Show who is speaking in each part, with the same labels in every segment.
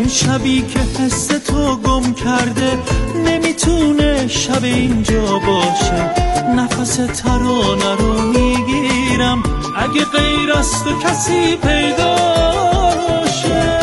Speaker 1: اون شبی که حس تو گم کرده نمیتونه شب اینجا باشه. نفس ترانه رو میگیرم اگه غیر از تو کسی پیدا باشه.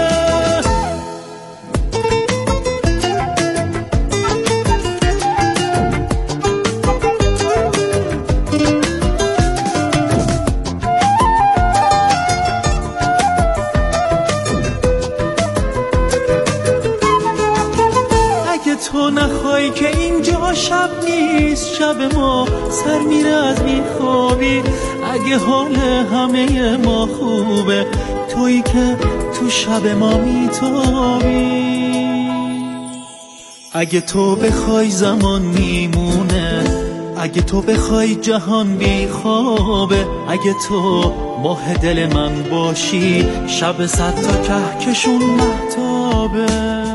Speaker 1: تو نخوای که اینجا شب نیست، شب ما سر میره از بیخوابی. اگه حال همه ما خوبه، تویی که تو شب ما میتابی. اگه تو بخوای زمان میمونه، اگه تو بخوای جهان بیخوابه. اگه تو ماه دل من باشی، شب 100 تا کهکشون مهتابه.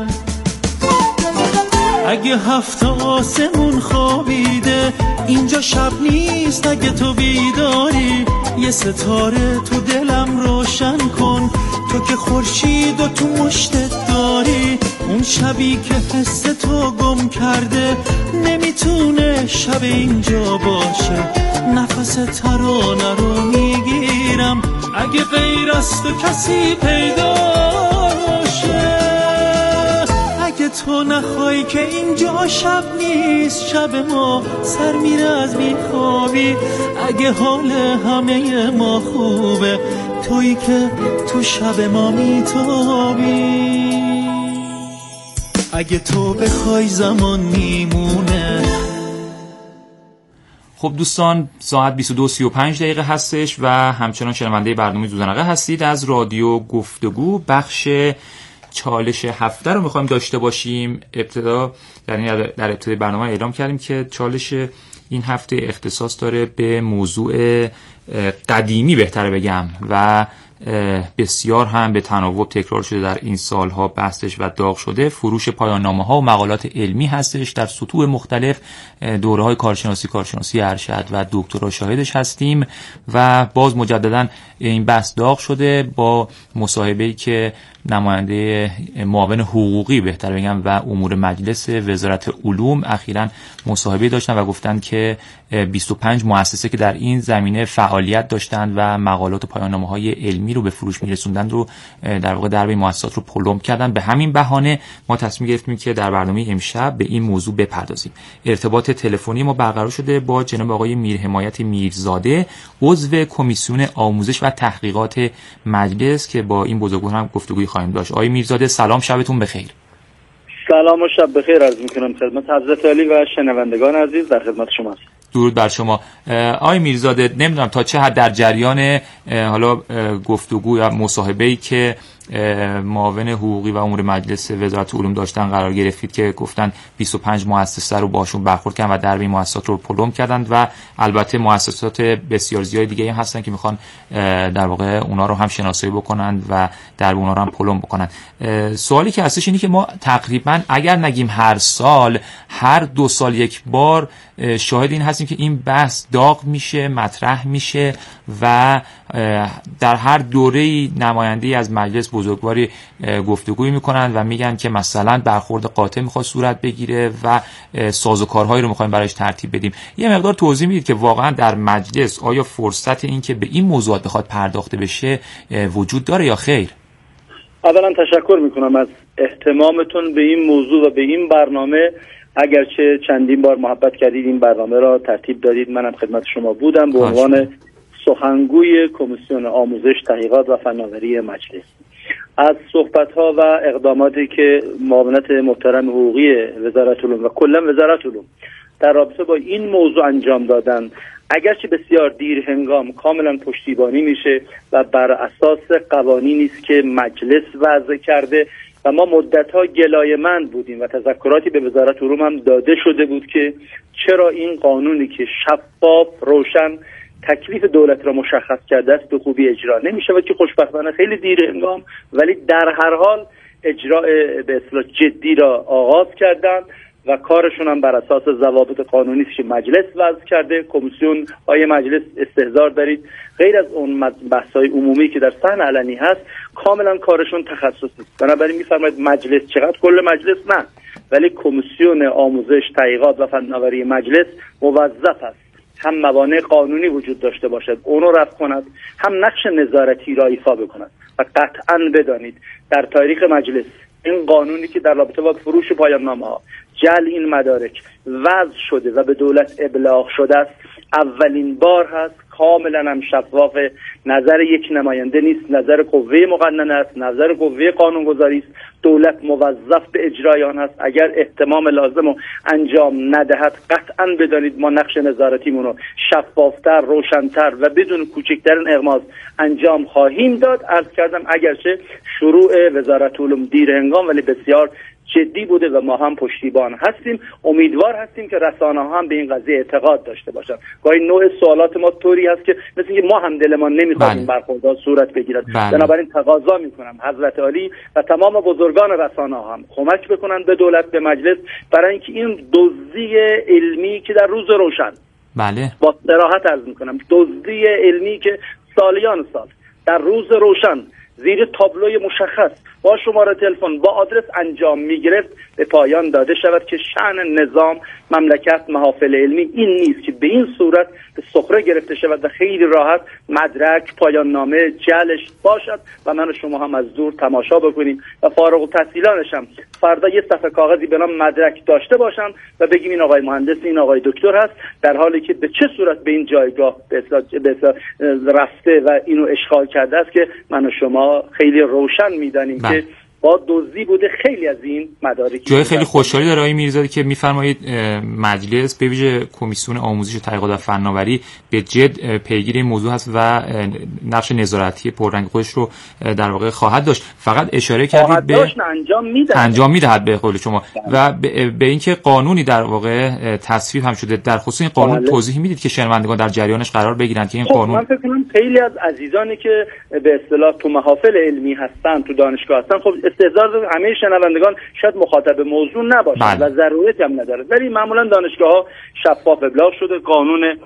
Speaker 1: اگه 7 آسمون خوابیده، اینجا شب نیست. اگه تو بیداری، یه ستاره تو دلم روشن کن. تو که خورشید و تو مشتت داری. اون شبی که حس تو گم کرده نمیتونه شب اینجا باشه. نفس ترانه رو میگیرم اگه غیر از تو کسی پیدا باشه. اگه تو نخوای که اینجا شب نیست، شب ما سر میره از بیخوابی. اگه حال همه ما خوبه، تویی که تو شب ما میتابی. اگه تو بخوای زمان میمونه.
Speaker 2: خب دوستان، ساعت 22:35 هستش و همچنان شنونده برنامه دودنقه هستید از رادیو گفتگو. بخش چالش هفته رو میخوایم داشته باشیم. در ابتدای برنامه اعلام کردیم که چالش این هفته اختصاص داره به موضوع قدیمی، بهتره بگم، و بسیار هم به تناوب تکرار شده در این سالها بحثش و داغ شده. فروش پایان‌نامه‌ها و مقالات علمی هستش. در سطوح مختلف دوره‌های کارشناسی ارشد و دکترا شاهدش هستیم و باز مجددا این بحث داغ شده با مصاحبه‌ای که نماینده معاون حقوقی، بهتر بگم، و امور مجلس وزارت علوم اخیراً مصاحبه داشتن و گفتن که 25 مؤسسه که در این زمینه فعالیت داشتن و مقالات و پایان‌نامه‌های علمی رو به فروش می‌رسوندن رو در واقع درب این مؤسسات رو پلم کردن. به همین بهانه ما تصمیم گرفتیم که در برنامه امشب به این موضوع بپردازیم. ارتباط تلفنی ما برقرار شده با جناب آقای میرحمایت میرزاده، عضو کمیسیون آموزش و تحقیقات مجلس، که با این بزرگوار هم گفتگوی خواهیم داشت. آقای میرزاده سلام، شبتون بخیر.
Speaker 3: سلام و شب بخیر عرض می‌کنم خدمت حضرت عالی و شنوندگان عزیز، در خدمت شما هستم.
Speaker 2: درود بر شما. آقای میرزاده، نمیدونم تا چه حد در جریان حالا گفتگو یا مصاحبه‌ای که معاون حقوقی و امور مجلس وزارت علوم داشتن قرار گرفتید که گفتن 25 مؤسسه رو باشون برخورد کردن و درب این مؤسسات رو پلم کردند و البته مؤسسات بسیار زیادی دیگه هم هستن که میخوان در واقع اونا رو هم شناسایی بکنند و درب اونا رو هم پلم بکنند. سوالی که هستش اینه که ما تقریبا اگر نگیم هر سال، هر 2 سال یک بار شاهد این هستیم که این بحث داغ میشه، مطرح میشه و در هر دوره‌ای نماینده‌ای از مجلس بزرگواری گفتگوی میکنن و میگن که مثلا برخورد قاطع میخواد صورت بگیره و سازوکارهایی رو میخوایم برایش ترتیب بدیم. یه مقدار توضیح میدید که واقعا در مجلس آیا فرصت این که به این موضوعات بخواد پرداخته بشه وجود داره یا خیر؟
Speaker 3: اولا تشکر میکنم از اهتمامتون به این موضوع و به این برنامه. اگرچه چندین بار محبت کردید این برنامه را ترتیب دادید، منم خدمت شما بودم به عنوان سخنگوی کمیسیون آموزش، تحقیقات و فناوری مجلس. از صحبت‌ها و اقداماتی که معاونت محترم حقوقی وزارت علوم و کلا وزارت علوم در رابطه با این موضوع انجام دادن، اگرچه بسیار دیر هنگام، کاملا پشتیبانی میشه و بر اساس قوانینی است که مجلس وضع کرده و ما مدت‌ها گلایه‌مند بودیم و تذکراتی به وزارت علوم هم داده شده بود که چرا این قانونی که شفاف، روشن، تکلیف دولت را مشخص کرده است به خوبی اجرا نمیشه و که خوشبختانه خیلی دیر هنگام ولی در هر حال اجرا به اصطلاح جدی را آغاز کردن و کارشون هم بر اساس ضوابط قانونی که مجلس وضع کرده. کمیسیون های مجلس استحضار دارید غیر از اون بحث‌های عمومی که در صحن علنی هست کاملا کارشون تخصصی است. بنابراین می‌فرمایید مجلس چقدر؟ کل مجلس نه، ولی کمیسیون آموزش، تحقیقات و فناوری مجلس موظف است هم موانع قانونی وجود داشته باشد اونو رفع کند، هم نقش نظارتی را ایفا بکند. و قطعاً بدانید در تاریخ مجلس این قانونی که در رابطه با فروش پایان نامه‌ها، جعل این مدارک وضع شده و به دولت ابلاغ شده است، اولین بار هست، کاملا هم شفاف، نظر یک نماینده نیست، نظر قوه مقننه است، نظر قوه قانونگذاری است. دولت موظف به اجرای آن است. اگر اهتمام لازم رو انجام ندهد قطعاً بدانید ما نقش نظارتیمون رو شفافتر، روشنتر و بدون کوچکترین اغماض انجام خواهیم داد. عرض کردم اگرچه شروع وزارت علوم دیر هنگام ولی بسیار جدی بوده و ما هم پشتیبان هستیم. امیدوار هستیم که رسانه‌ها هم به این قضیه اعتقاد داشته باشن. گاهی نوع سوالات ما طوری هست که مثل اینکه ما هم دلمان نمی‌خواد این برخوردها صورت بگیرد. بنابراین تقاضا می‌کنم حضرت عالی و تمام بزرگان رسانه‌ها هم کمک بکنن به دولت، به مجلس، برای اینکه این دزدی علمی که در روز روشن، با صراحت عرض می‌کنم، دزدی علمی که سالیان سال در روز روشن زیر تابلوی مشخص با شماره تلفن با آدرس انجام میگرفت به پایان داده شود که شأن نظام، مملکت، محافل علمی این نیست که به این صورت به سخره گرفته شود و خیلی راحت مدرک، پایان نامه، جعلش باشد و من و شما هم از دور تماشا بکنیم و فارغ التحصیلانش هم فردا یه صفحه کاغذی به نام مدرک داشته باشن و بگیم این آقای مهندس، این آقای دکتر هست، در حالی که به چه صورت به این جایگاه به رفته و اینو اشغال کرده است که من و شما خیلی روشن میدانیم که با دزدی بوده خیلی از این مدارک.
Speaker 2: جای خیلی خوشحالی داره آقای میرزادی که میفرمایید مجلس به ویژه کمیسیون آموزش و تحقیقات و فناوری به جد پیگیر این موضوع هست و نقش نظارتی پررنگ خودش رو در واقع خواهد داشت. فقط اشاره کردید به انجام میدهد به قول شما و به اینکه قانونی در واقع تصویب هم شده. در خصوص این قانون توضیح میدید که شنوندگان در جریانش قرار بگیرن که این قانون.
Speaker 3: من فکر کنم خیلی از عزیزانی که به اصطلاح تو محافل علمی هستن، تو دانشگاه هستن، خب استحضار همه شنوندگان شاید مخاطب موضوع نباشند و ضرورت هم نداره، ولی معمولا دانشگاه‌ها شفاف ابلاغ شده، قانون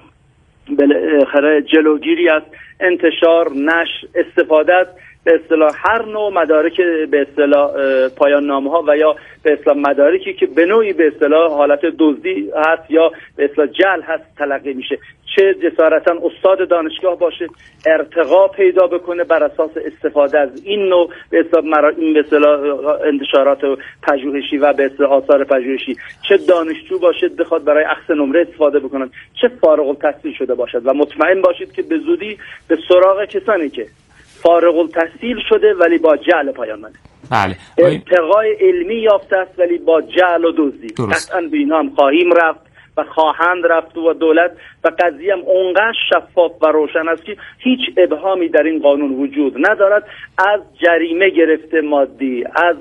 Speaker 3: بالاخره جلوگیری از انتشار، نشر، استفاده از به اصطلاح هر نوع مدارک به اصطلاح پایان نامه‌ها و یا به اصطلاح مدارکی که به نوعی به اصطلاح حالت دزدی هست یا به اصطلاح جعل هست تلقی میشه، چه جسارتا استاد دانشگاه باشه ارتقا پیدا بکنه بر اساس استفاده از این نوع به اصطلاح انتشارات پژوهشی و به اصطلاح آثار پژوهشی، چه دانشجو باشه بخواد برای اخذ نمره استفاده بکنن، چه فارغ التحصیل شده باشد و مطمئن باشید که به زودی به سراغ کسانی که فارغ التحصیل شده ولی با جعل پایان منه، ارتقای علمی یافته است ولی با جعل و دزدی، قطعا به اینا هم خواهیم رفت و خواهند رفت و دولت و قضیه هم اونقدر شفاف و روشن است که هیچ ابهامی در این قانون وجود ندارد. از جریمه گرفته مادی، از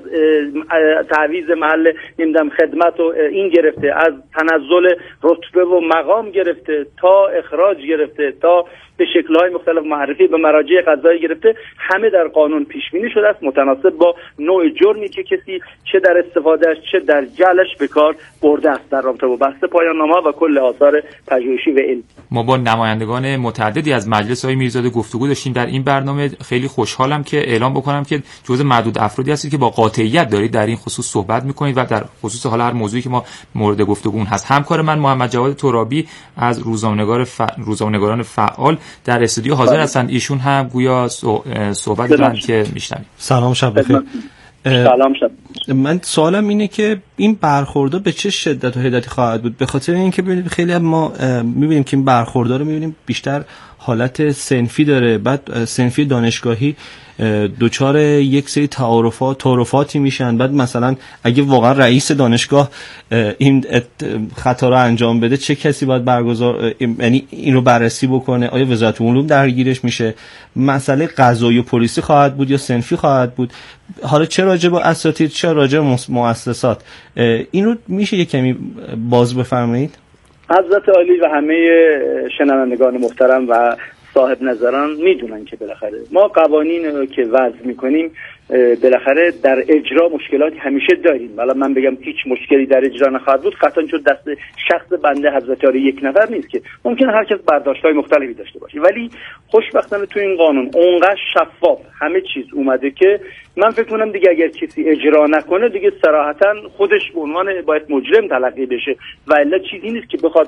Speaker 3: تعویض محل نمیدونم خدمت و این گرفته، از تنزل رتبه و مقام گرفته تا اخراج گرفته تا به شکل‌های مختلف معرفی به مراجع قضایی گرفته، همه در قانون پیش بینی شده است متناسب با نوع جرمی که کسی چه در استفادهش چه در جعلش به کار برده است در رابطه با بحث پایان نامه و کل آثار پژوهشی و علمی.
Speaker 2: ما با نمایندگان متعددی از مجلس آقای میرزاده گفتگو داشتیم در این برنامه. خیلی خوشحالم که اعلام بکنم که جزو معدود افرادی هستید که با قاطعیت دارید در این خصوص صحبت می‌کنید و در خصوص حالا هر موضوعی که ما مورد گفتگو هست. همکار من محمد جواد ترابی از روزنامه‌نگاران فعال در استودیو حاضر هستند. ایشون هم گویا صحبت دارن که میشنویم.
Speaker 4: سلام، شب بخیر.
Speaker 3: سلام شب.
Speaker 4: من سوالم اینه که این برخوردها به چه شدت و حدتی خواهد بود؟ به خاطر اینکه ببینید خیلی ما می‌بینیم که این برخوردها رو می‌بینیم بیشتر حالت صنفی داره، بعد صنفی دانشگاهی دوچار یک سری تعارفاتی میشن، بعد مثلا اگه واقعا رئیس دانشگاه این خطا رو انجام بده چه کسی باید یعنی این رو بررسی بکنه؟ آیا وزارت علوم درگیرش میشه؟ مسئله قضایی و پلیسی خواهد بود یا صنفی خواهد بود؟ حالا چه راجع به اساتید چه راجع به مؤسسات؟ این رو میشه یک کمی باز بفرمایید؟
Speaker 3: حضرت عالی و همه شنوندگان محترم و صاحب نظران میدونن که بالاخره ما قوانین که وضع میکنیم بالاخره در اجرا مشکلاتی همیشه داریم. حالا من بگم هیچ مشکلی در اجرا نخواهد بود، قطعا چون دست شخص بنده حضرت عالی یک نفر نیست که ممکنه هر کس برداشت‌های مختلفی داشته باشه، ولی خوشبختانه تو این قانون اونقدر شفاف همه چیز اومده که من فکر کنم دیگه اگر کسی اجرا نکنه دیگه صراحتا خودش به عنوان باید مجرم تلقی بشه و الا چیزی نیست که بخواد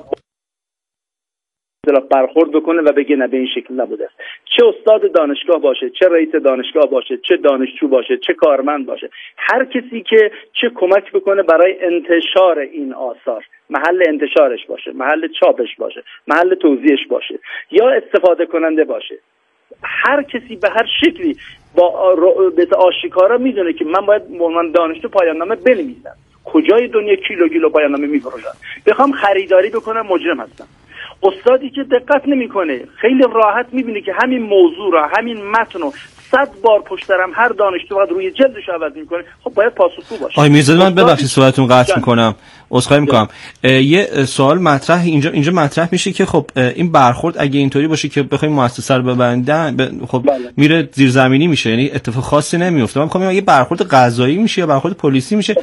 Speaker 3: برخورد بکنه و بگه نه به این شکل نبوده است. چه استاد دانشگاه باشه، چه رئیس دانشگاه باشه، چه دانشجو باشه، چه کارمند باشه، هر کسی که چه کمک بکنه برای انتشار این آثار، محل انتشارش باشه، محل چاپش باشه، محل توزیعش باشه یا استفاده کننده باشه، هر کسی به هر شکلی با آشکارا میدونه که من باید به عنوان دانشجو پایان نامه بنویسم. کجای دنیا کیلو پایان نامه میفروشن؟ بخوام خریداری بکنم مجرم هستم. استادی که دقت نمیکنه خیلی راحت میبینه که همین موضوع را، همین متن رو 100 بار پشت سر هم هر دانشجو وقت روی جلدش عوض میکنه، خب باید پاسخگو باشه.
Speaker 4: آقای میرزادی من ببخشید صحبتتون قطع میکنم، عذرخواهی میکنم. یه سوال مطرح اینجا مطرح میشه که خب این برخورد اگه اینطوری باشه که بخوایم مؤسسه رو ببندن خب میره زیرزمینی میشه، یعنی اتفاق خاصی نمیفته. من میخوام یه برخورد قضایی میشه یا برخورد پلیسی میشه؟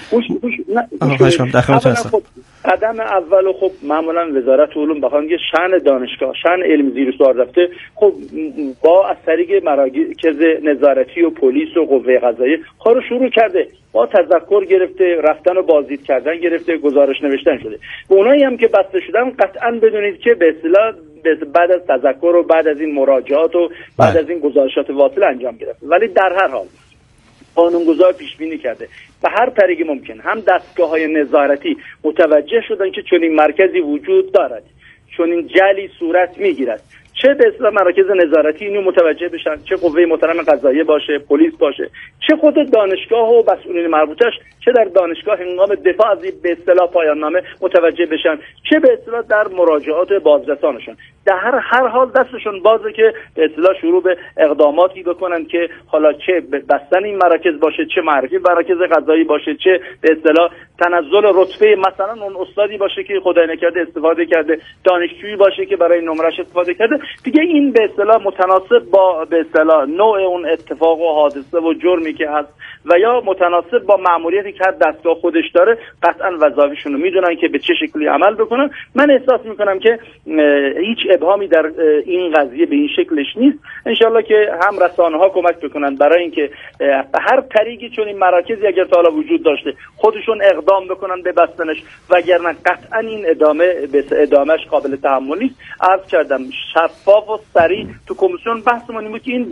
Speaker 3: قدم اول خب معمولا وزارت علوم بخوام یه شأن دانشگاه، شأن علم زیر سوال رفته، خب با از طریق مراکز نظارتی و پلیس و قوه قضاییه کارو شروع کرده، با تذکر گرفته، رفتن و بازدید کردن گرفته، گزارش نوشتن شده. و اونایی هم که بسته شدن قطعا بدونید که به اصطلاح بعد از تذکر و بعد از این مراجعات و بعد از این گزارشات واصل انجام گرفته. ولی در هر حال قانونگذار پیش بینی کرده به هر طریقی ممکن هم دستگاه‌های نظارتی متوجه شدن که چنین مرکزی وجود دارد، چنین جلی صورت میگیرد، چه به اصطلاح مراکز نظارتی اینو متوجه بشن، چه قوه محترم قضاییه باشه، پلیس باشه، چه خود دانشگاه و مسئولین مربوطش، چه در دانشگاه هنگام دفاع از به اصطلاح پایان نامه متوجه بشن، چه به اصطلاح در مراجعات بازرسانشون. در هر حال دستشون بازه که به اصطلاح شروع به اقداماتی بکنن که حالا چه بستن این مراکز باشه، چه معرفی مراکز قضایی باشه، چه به اصطلاح تنزل رتبه مثلا اون استادی باشه که خدای نکرده استفاده کرده، دانشجویی باشه که برای نمرش استفاده کرده. دیگه این به اصطلاح متناسب با به اصطلاح نوع اون اتفاق و حادثه و جرمی که هست و یا متناسب با مأموریتی که هر دستگاه خودش داره، قطعا وظایفشون رو میدونن که به چه شکلی عمل بکنن. من احساس میکنم که هیچ ابهامی در این قضیه به این شکلش نیست. انشالله که هم رسانه‌ها کمک بکنن برای اینکه به هر طریقی چون این مراکزی اگر تا حالا وجود داشته خودشون اقدام بکنن به بستنش، وگرنه قطعا این ادامهش قابل تحمل نیست. عرض کردم شفاف و سریع تو کمیسیون بحثمون این بود که این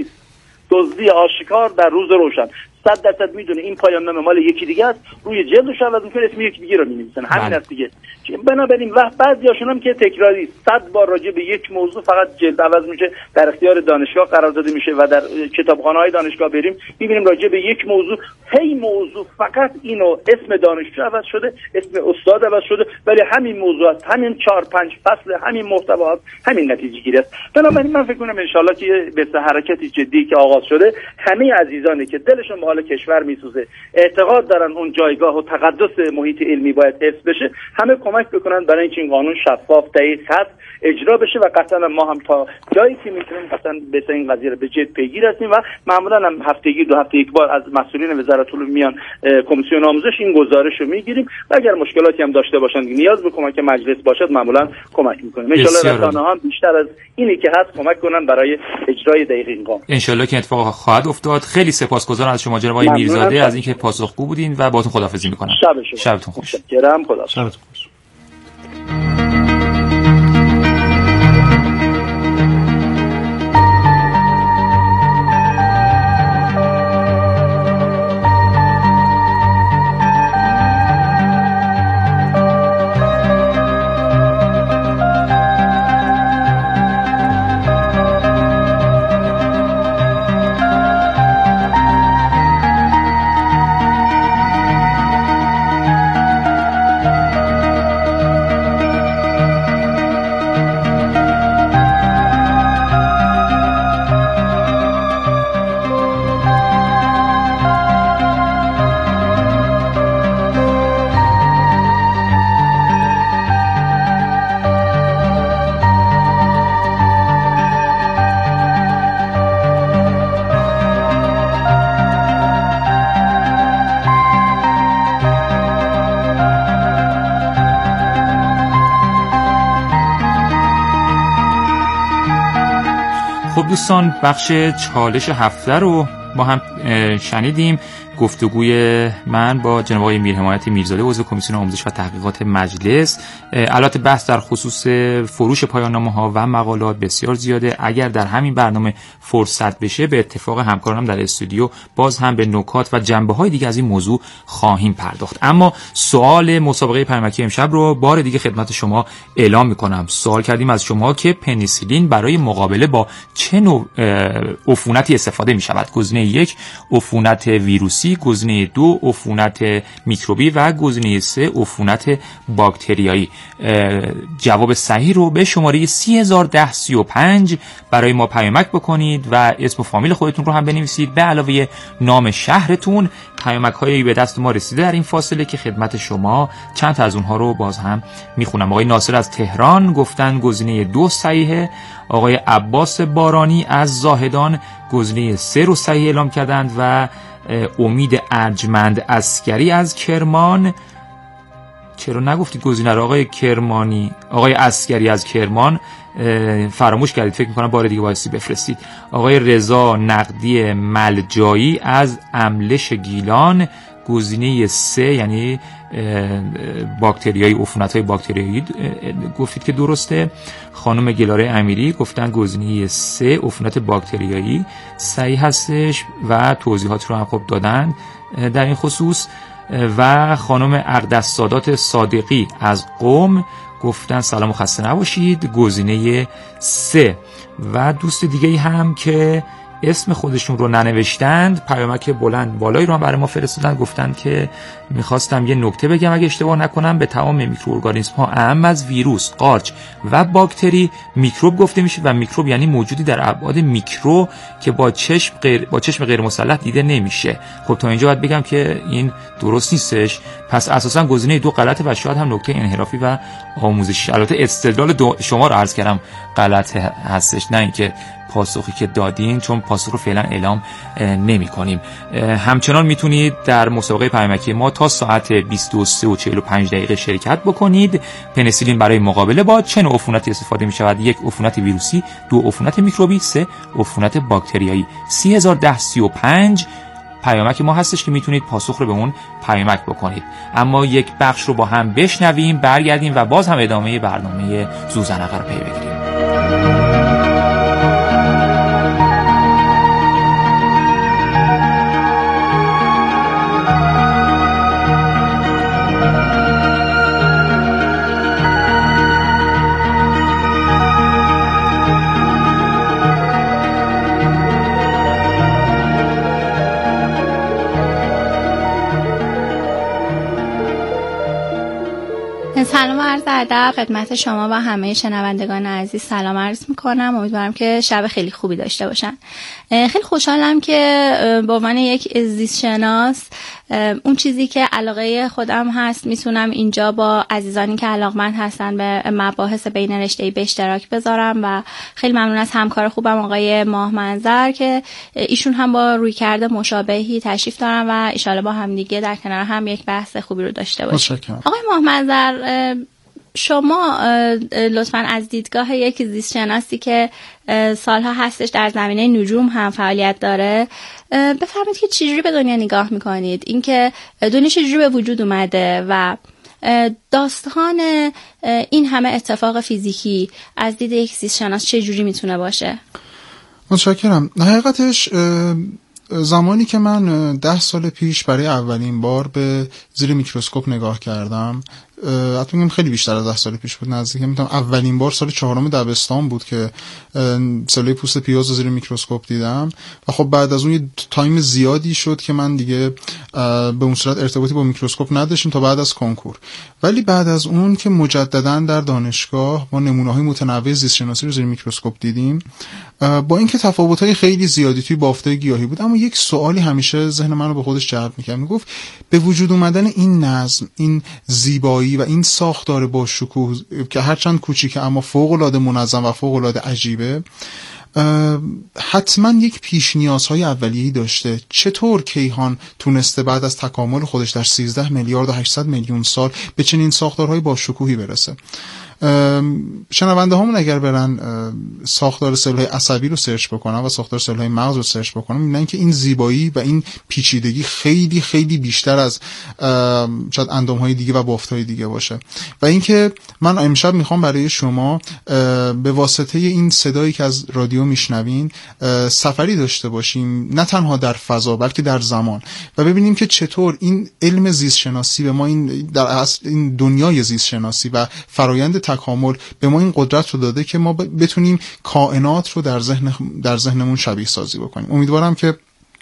Speaker 3: دزدی آشکار در روز روشن 100% میدونه این پایان نامه مال یکی دیگه است، روی جلدش عوض میکنه اسم یکی دیگه رو می‌نویسن. همین است دیگه. بنابراین بعضیاشون هم که تکراری 100 بار راجع به یک موضوع فقط جلد عوض میشه، در اختیار دانشگاه قرار داده میشه و در کتابخانه‌های دانشگاه بریم می‌بینیم راجع به یک موضوع موضوع فقط اینو اسم دانشجو عوض شده، اسم استاد عوض شده، ولی همین موضوع است، همین 4-5 فصل، همین محتوا است، همین نتیجه گیری است. بنابراین من فکر کنم ان شاءالله که به حرکتی جدی که آغاز شده، همه عزیزانی که دلشون به حال کشور میسوزه، اعتقاد دارن اون جایگاه و تقدس محیط علمی باید حفظ بشه، همه کمک بکنن برای اینکه این قانون شفاف دقیق خط اجرا بشه و قطعا ما هم تا جایی که میتونیم قطعا به این قضیه رو به جد پیگیر هستیم و معمولا هم هفتگی 2 هفته یک بار از مسئولین وزارت علوم میان کمیسیون آموزش این گزارش رو میگیریم و اگر مشکلاتی هم داشته باشن نیاز به کمک مجلس باشد معمولا کمک میکنیم. ان شاء الله رسانه‌ها بیشتر از اینی که هست کمک کنن برای اجرای دقیق این قانون.
Speaker 2: ان شاء الله که اتفاق خواهد افتاد. خیلی سپاسگزارم از شما جناب آقای میرزاده از اینکه پاسخگو بودین و باهاتون خداحافظی میکنم. شبتون خوش.
Speaker 4: شبتون خوش.
Speaker 2: خب دوستان، بخش چالش هفته رو با هم شنیدیم. گفتگوی من با جناب آقای میرحمایت میرزاده، عضو کمیسیون آموزش و تحقیقات مجلس. البته بحث در خصوص فروش پایان‌نامه‌ها و مقالات بسیار زیاده. اگر در همین برنامه فرصت بشه، به اتفاق همکارانم در استودیو باز هم به نکات و جنبه‌های دیگه از این موضوع خواهیم پرداخت. اما سوال مسابقه پیامکی امشب رو بار دیگه خدمت شما اعلام می‌کنم. سوال کردیم از شما که پنیسیلین برای مقابله با چه نوع عفونتی استفاده می‌شود. گزینه 1 عفونت ویروسی، گزینه 2 عفونت میکروبی و گزینه 3 عفونت باکتریایی. جواب صحیح رو به شماره 30105 برای ما پیامک بکنید و اسم و فامیل خودتون رو هم بنویسید، به علاوه نام شهرتون. پیامک هایی به دست ما رسیده در این فاصله که خدمت شما چند تا از اونها رو باز هم میخونم. آقای ناصر از تهران گفتن گزینه 2 صحیحه. آقای عباس بارانی از زاهدان گزینه 3 رو صحیح اعلام کردند و امید ارجمند عسکری از کرمان، چرا نگفتید گزینه رو آقای کرمانی؟ آقای عسکری از کرمان فراموش کردید، فکر میکنم بار دیگه بایستی بفرستید. آقای رضا نقدی ملجایی از املش گیلان گزینه 3 یعنی باکتریایی، عفونت‌های باکتریایی گفتید که درسته. خانم گلاره امیری گفتن گزینه 3 عفونت باکتریایی صحیح هستش و توضیحات رو هم خب دادن در این خصوص. و خانم اقدس سادات صادقی از قم گفتن سلام و خسته نباشید گزینه 3. و دوست دیگه هم که اسم خودشون رو ننوشتند پیامک بلند بالایی رو هم برای ما فرستادن، گفتن که میخواستم یه نکته بگم اگه اشتباه نکنم، به تمام میکروارگانیسم ها اهم از ویروس، قارچ و باکتری میکروب گفته میشه و میکروب یعنی موجودی در ابعاد میکرو که با چشم غیر مسلح دیده نمیشه. خب تا اینجا باید بگم که این درست نیستش، پس اساسا گزینه 2 غلطه و شاید هم نکته انحرافی و آموزشی. البته استدلال شما رو عرض کردم غلط هستش، نه اینکه پاسخی که دادین، چون پاسخ رو فعلا اعلام نمی کنیم. همچنان میتونید در مسابقه پیامکی ما تا ساعت 23:45 شرکت بکنید. پنیسیلین برای مقابله با چه نوع عفونتی استفاده می شود؟ 1 عفونت ویروسی، 2 عفونت میکروبی، 3 عفونت باکتریایی. 30105 پیامک ما هستش که میتونید پاسخ رو به اون پیامک بکنید. اما یک بخش رو با هم بشنویم، برگردیم و باز هم ادامه برنامه زوزنقه رو پی بگیریم.
Speaker 5: سلام و عرض ادب خدمت شما و همه شنوندگان عزیز سلام عرض میکنم. امیدوارم که شب خیلی خوبی داشته باشن. خیلی خوشحالم که به عنوان یک زیست شناس اون چیزی که علاقه خودم هست میتونم اینجا با عزیزانی که علاقمند هستن به مباحث بین رشته‌ای به اشتراک بذارم و خیلی ممنون از همکار خوبم آقای ماه منظر که ایشون هم با رویکرد مشابهی تشریف دارن و ان شاءالله با هم دیگه در کنار هم یک بحث خوبی رو داشته باشیم. آقای ماه منظر، شما لطفاً از دیدگاه یک زیست شناسی که سالها هستش در زمینه نجوم هم فعالیت داره بفرمایید که چجوری به دنیا نگاه میکنید؟ اینکه دنیا چجوری به وجود اومده و داستان این همه اتفاق فیزیکی از دید یک زیست شناس چجوری میتونه باشه؟
Speaker 6: متشکرم. حقیقتش زمانی که من 10 سال پیش برای اولین بار به زیر میکروسکوپ نگاه کردم، حتی میگم خیلی بیشتر از 10 سال پیش بود، نزدیک میتونم اولین بار سال 4 دبستان بود که سلول پوست پیاز رو زیر میکروسکوپ دیدم و خب بعد از اون یه تایم زیادی شد که من دیگه به اون صورت ارتباطی با میکروسکوپ نداشتم تا بعد از کنکور. ولی بعد از اون که مجددا در دانشگاه ما نمونه‌های متنوع زیست شناسی رو زیر میکروسکوپ دیدیم، با اینکه تفاوت‌های خیلی زیادی توی بافت‌های گیاهی بود، اما یک سوالی همیشه ذهن من رو به خودش جلب می‌کرد. میگفت به وجود اومدن این نظم، این زیبایی و این ساختار با شکوه که هرچند کوچیکه اما فوق‌العاده منظم و فوق‌العاده عجیبه، حتما یک پیش نیازهای اولیه‌ای داشته. چطور کیهان تونسته بعد از تکامل خودش در 13 میلیارد و 800 میلیون سال به چنین ساختارهای با شکوهی برسه؟ شنونده هامون اگر برن ساختار سلولهای عصبی رو سرچ بکنن و ساختار سلولهای مغز رو سرچ بکنن، میبینن که این زیبایی و این پیچیدگی خیلی خیلی بیشتر از شاید اندامهای دیگه و بافتهای دیگه باشه. و اینکه من امشب میخوام برای شما به واسطه این صدایی که از رادیو میشنوین سفری داشته باشیم، نه تنها در فضا بلکه در زمان، و ببینیم که چطور این علم زیست شناسی به ما این دنیای زیست شناسی و فرایند تکامل به ما این قدرت رو داده که ما بتونیم کائنات رو در ذهنمون شبیه سازی بکنیم. امیدوارم که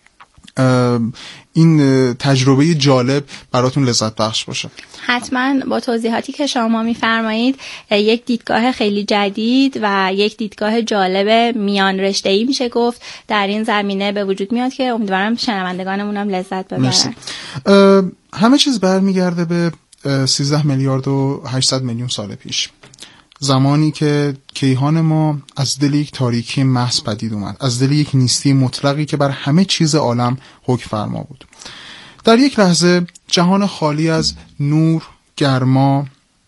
Speaker 6: این تجربه جالب براتون لذت بخش باشه.
Speaker 5: حتما با توضیحاتی که شما میفرمایید یک دیدگاه خیلی جدید و یک دیدگاه جالب میان رشته‌ای میشه گفت در این زمینه به وجود میاد که امیدوارم شنوندگانمون هم لذت ببرن.
Speaker 6: همه چیز برمیگرده به 13 میلیارد و 800 میلیون سال پیش، زمانی که کیهان ما از دل یک تاریکی محض پدید اومد، از دل یک نیستی مطلقی که بر همه چیز عالم حکم فرما بود. در یک لحظه جهان خالی از نور، گرما،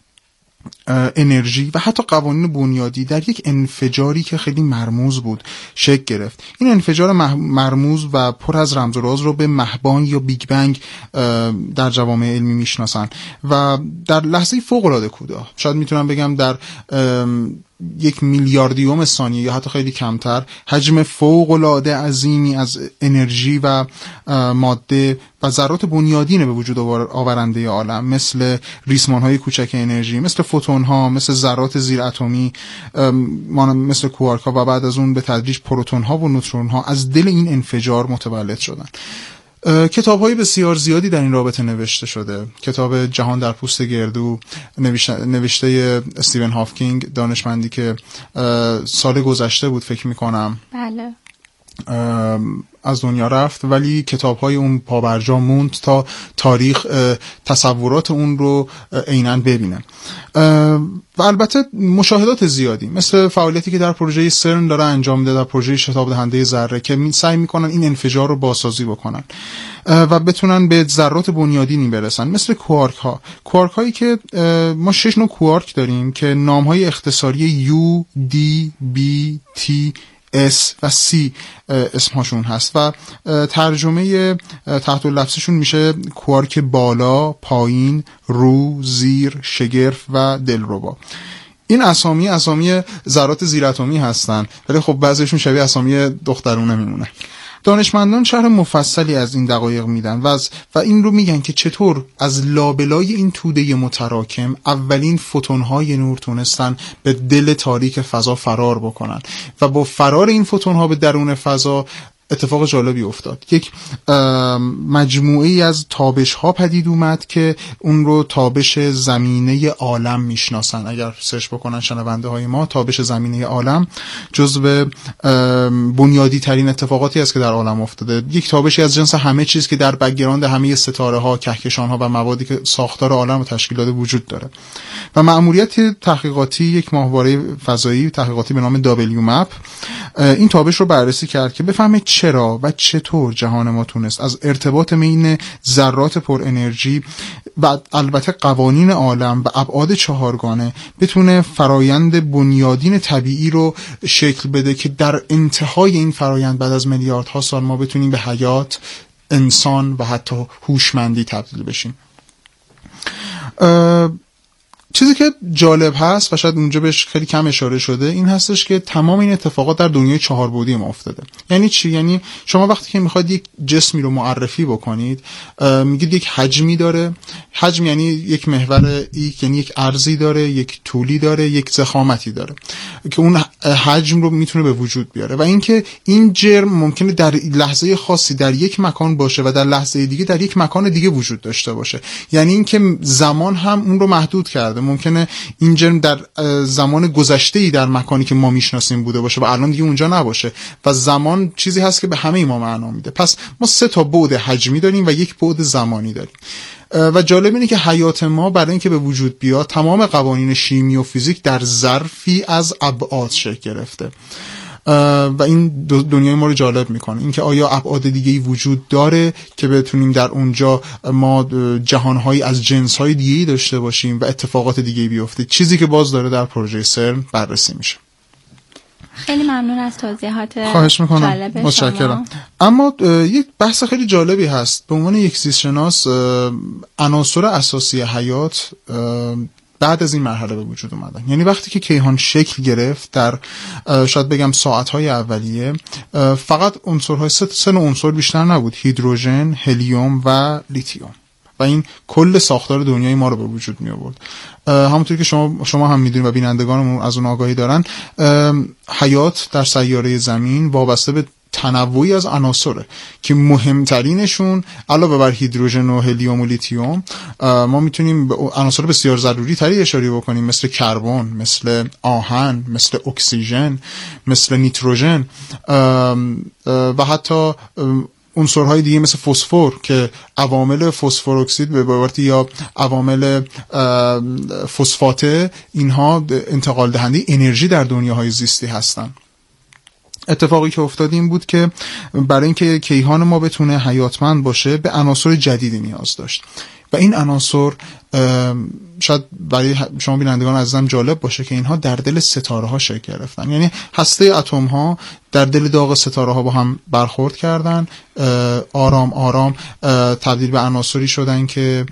Speaker 6: انرژی و حتی قوانین بنیادی در یک انفجاری که خیلی مرموز بود شکل گرفت. این انفجار مرموز و پر از رمز و راز رو به مهبانگ یا بیگ بنگ در جوامع علمی میشناسن و در لحظه فوق‌العاده کوتاه، شاید میتونم بگم در 1 میلیاردیوم ثانیه یا حتی خیلی کمتر، حجم فوق‌العاده عظیمی از انرژی و ماده و ذرات بنیادین به وجود آورنده عالم، مثل ریسمان‌های کوچک انرژی، مثل فوتون‌ها، مثل ذرات زیر اتمی، مثل کوارک‌ها و بعد از اون به تدریج پروتون‌ها و نوترون‌ها از دل این انفجار متولد شدن. کتاب‌های بسیار زیادی در این رابطه نوشته شده. کتاب جهان در پوست گردو نوشته استیون هاکینگ، دانشمندی که سال گذشته بود فکر می‌کنم.
Speaker 5: بله.
Speaker 6: از دنیا رفت، ولی کتاب‌های اون پابرجا موند تا تاریخ تصورات اون رو عیناً ببینه. و البته مشاهدات زیادی مثل فعالیتی که در پروژه سرن داره انجام میده، در پروژه شتاب دهنده ذره، که سعی میکنن این انفجار رو بازسازی بکنن و بتونن به ذرات بنیادینی برسن، مثل کوارک هایی که ما 6 نوع کوارک داریم که نام‌های اختصاری U, D, B, T, S و C اسمهاشون هست و ترجمه تحت لفظشون میشه کوارک بالا، پایین، رو، زیر، شگرف و دلربا. این اسامی ذرات زیر اتمی هستن، ولی خب بعضیشون شبیه اسامی دخترونه میمونه. دانشمندان شرح مفصلی از این دقایق میدن و این رو میگن که چطور از لابلای این توده متراکم اولین فوتون‌های نور تونستن به دل تاریک فضا فرار بکنن و با فرار این فوتون‌ها به درون فضا اتفاق جالبی افتاد. یک مجموعه‌ای از تابش‌ها پدید اومد که اون رو تابش زمینه عالم میشناسن. اگر سرچ بکنن شنونده های ما، تابش زمینه عالم جزو بنیادی ترین اتفاقاتی است که در عالم افتاده. یک تابشی از جنس همه چیز که در بک‌گراند همه ستاره ها، کهکشان ها و موادی که ساختار عالم رو تشکیل داده وجود داره. و مأموریت تحقیقاتی یک ماهواره فضایی تحقیقاتی به نام WMAP این تابش رو بررسی کرد که بفهمه چرا و چطور جهان ما تونست از ارتباط بین ذرات پر انرژی و البته قوانین عالم و ابعاد چهارگانه بتونه فرایند بنیادین طبیعی رو شکل بده که در انتهای این فرایند بعد از میلیاردها سال ما بتونیم به حیات، انسان و حتی هوشمندی تبدیل بشیم. چیزی که جالب هست و شاید اونجا بهش خیلی کم اشاره شده این هستش که تمام این اتفاقات در دنیای 4 بعدی ما افتاده. یعنی چی؟ یعنی شما وقتی که میخواید یک جسمی رو معرفی بکنید میگید یک حجمی داره. حجم یعنی یک محور ایک، یعنی یک عرضی داره، یک طولی داره، یک ضخامتی داره که اون حجم رو میتونه به وجود بیاره و اینکه این جرم ممکنه در لحظه خاصی در یک مکان باشه و در لحظه دیگه در یک مکان دیگه وجود داشته باشه. یعنی اینکه زمان هم اون رو محدود کرده. ممکنه این جرم در زمان گذشته‌ای در مکانی که ما میشناسیم بوده باشه و الان دیگه اونجا نباشه و زمان چیزی هست که به همه ما معنا میده. پس ما 3 تا بعد حجمی داریم و یک بعد زمانی داریم. و جالب اینه که حیات ما برای اینکه به وجود بیاد تمام قوانین شیمی و فیزیک در ظرفی از ابعاد شکل گرفته. و این دنیای ما رو جالب میکنه. اینکه آیا ابعاد دیگه‌ای وجود داره که بتونیم در اونجا ما جهانهایی از جنس‌های دیگه‌ای داشته باشیم و اتفاقات دیگه‌ای بیفته، چیزی که باز داره در پروژه سرن بررسی میشه.
Speaker 5: خیلی ممنون از توضیحات
Speaker 6: خواهش میکنم. متشکرم. اما یک بحث خیلی جالبی هست. به عنوان یک زیست شناس، عناصر اساسی حیات بعد از این مرحله به وجود اومدن. یعنی وقتی که کیهان شکل گرفت در شاید بگم ساعتهای اولیه، فقط عنصرهای سه نوع عنصر بیشتر نبود: هیدروژن، هلیوم و لیتیوم. و این کل ساختار دنیای ما رو به وجود می آورد. همونطور که شما هم میدونید و بینندگانمون از اون آگاهی دارن، حیات در سیاره زمین وابسته به تنوعی از عناصره که مهمترینشون علاوه بر هیدروژن و هلیوم و لیتیوم، ما میتونیم به عناصر بسیار ضروری تری اشاره بکنیم، مثل کربن، مثل آهن، مثل اکسیژن، مثل نیتروژن و حتی عنصرهای دیگه مثل فسفر که عوامل فسفر اکسید به عبارت یا عوامل فسفاته، اینها انتقال دهنده انرژی در دنیاهای زیستی هستن. اتفاقی که افتاد این بود که برای اینکه کیهان ما بتونه حیاتمند باشه به عناصر جدیدی نیاز داشت و این عناصر شاید برای شما بینندگان عزیزم جالب باشه که اینها در دل ستاره ها شکل گرفتن. یعنی هسته اتم ها در دل داغ ستاره ها با هم برخورد کردن، آرام آرام تبدیل به عناصری شدن که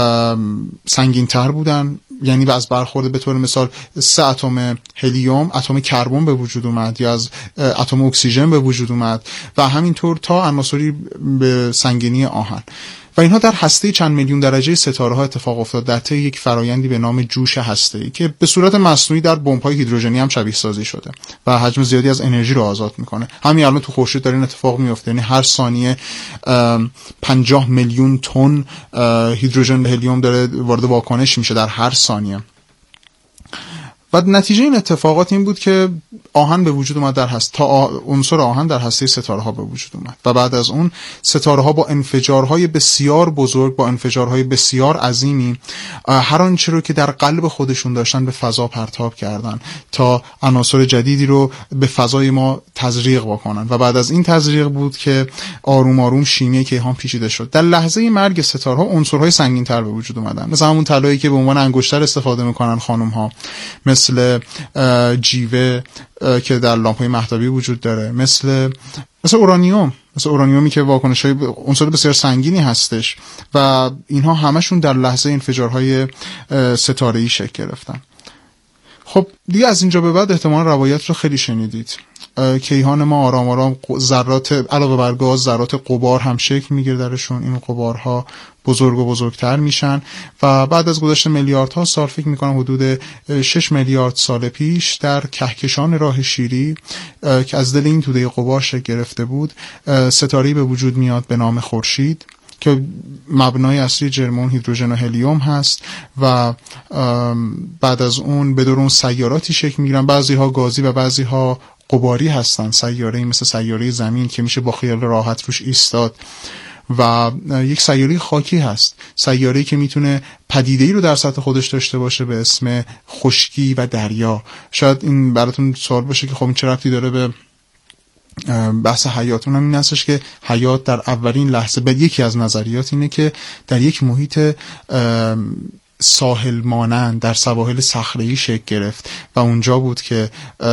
Speaker 6: سنگین تر بودن. یعنی از برخورد به طور مثال 3 اتم هلیوم اتم کربن به وجود اومد، یا از اتم اکسیژن به وجود اومد و همینطور تا عناصری به سنگینی آهن. و اینها در هسته چند میلیون درجه ستاره ها اتفاق افتاد در طی یک فرایندی به نام جوش هسته‌ای که به صورت مصنوعی در بمب‌های هیدروژنی هم شبیه سازی شده و حجم زیادی از انرژی رو آزاد میکنه. همین الان تو خورشید داره این اتفاق میفته. یعنی هر ثانیه 50 میلیون تن هیدروژن و هلیوم داره وارد واکنش میشه در هر ثانیه. و نتیجه این اتفاقات این بود که آهن به وجود اومد در هسته، تا عنصر آهن در هسته ستاره ها به وجود اومد و بعد از اون ستاره ها با انفجارهای بسیار بزرگ، با انفجارهای بسیار عظیمی هر آنچه رو که در قلب خودشون داشتن به فضا پرتاب کردن تا عناصر جدیدی رو به فضای ما تزریق بکنن و بعد از این تزریق بود که آروم آروم شیمی کیهان پیچیده شد. در لحظه مرگ ستاره ها عنصرهای سنگین تر به وجود اومدن، مثل همون طلایی که به عنوان انگشتر استفاده میکنن خانم ها، مثل جیوه که در لامپ‌های مهتابی وجود داره، مثل اورانیومی که واکنش‌های عنصر بسیار سنگینی هستش و اینها همشون در لحظه انفجارهای ستاره‌ای شکل گرفتن. خب دیگه از اینجا به بعد احتمال روایت رو خیلی شنیدید. کیهان ما آرام آرام ذرات علاوه بر گاز ذرات غبار هم شکل میگیره درشون. این غبارها بزرگ و بزرگتر میشن و بعد از گذشت میلیاردها سال، فکر میکنم حدود 6 میلیارد سال پیش، در کهکشان راه شیری که از دل این توده غبار شکل گرفته بود، ستاره‌ای به وجود میاد به نام خورشید که مبنای اصلی جرمون، هیدروژن و هلیوم هست و بعد از اون به دور اون سیاراتی شکل میگیرن، بعضی ها گازی و بعضی ها غباری هستن. سیاره‌ای مثل سیاره زمین که میشه با خیال راحت روش ایستاد و یک سیاره خاکی هست، سیاره‌ای که میتونه پدیده‌ای رو در سطح خودش داشته باشه به اسم خشکی و دریا. شاید این براتون سوال باشه که خب این چه ربطی داره به بحث حیات؟ اونم این هستش که حیات در اولین لحظه، به یکی از نظریات اینه که در یک محیط ساحل مانند در سواحل صخره‌ای شکل گرفت و اونجا بود که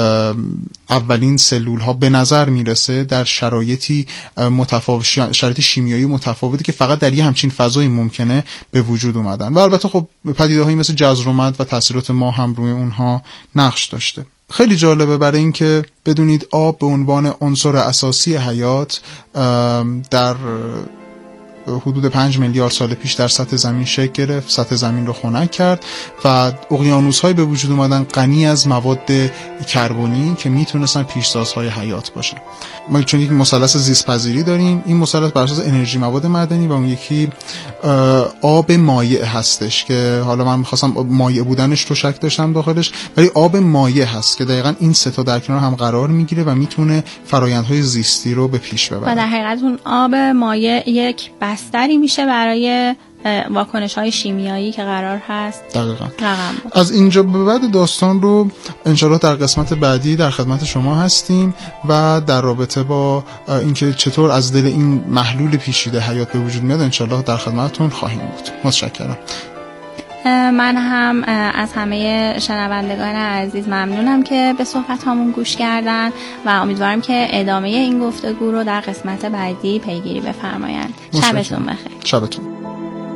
Speaker 6: اولین سلول ها به نظر میرسه در شرایطی متفاوت، شرایط شیمیایی متفاوتی که فقط در یه همچین فضایی ممکنه به وجود اومدن و البته خب پدیده‌هایی مثل جزر و مد و تاثیرات ما هم روی اونها نقش داشته. خیلی جالبه برای اینکه بدونید آب به عنوان عنصر اساسی حیات در حدود 5 میلیارد سال پیش در سطح زمین شکل گرفت، سطح زمین رو خنک کرد و اقیانوس‌های به وجود اومدن غنی از مواد کربنی که میتونستن پیشسازهای حیات باشن. ما چون یک مثلث زیست‌پذیری داریم، این مثلث بر اساس انرژی مواد معدنی و اون یکی آب مایع هستش که حالا من می‌خواستم مایع بودنش رو شک داشتم داخلش، ولی آب مایع هست که دقیقاً این سه تا در کنار هم قرار میگیره و میتونه فرآیندهای زیستی رو به پیش ببره.
Speaker 5: و در حقیقت اون آب مایع یک بستری میشه برای واکنش‌های شیمیایی که قرار هست
Speaker 6: دقیقاً
Speaker 5: رقم بود.
Speaker 6: از اینجا به بعد داستان رو انشالله در قسمت بعدی در خدمت شما هستیم و در رابطه با اینکه چطور از دل این محلول پیچیده حیات به وجود میاد انشالله در خدمتتون خواهیم بود. متشکرم.
Speaker 5: من هم از همه شنوندگان عزیز ممنونم که به صحبت هامون گوش کردن و امیدوارم که ادامه این گفتگو رو در قسمت بعدی پیگیری بفرمایند. شبتون بخیر.
Speaker 6: شبتون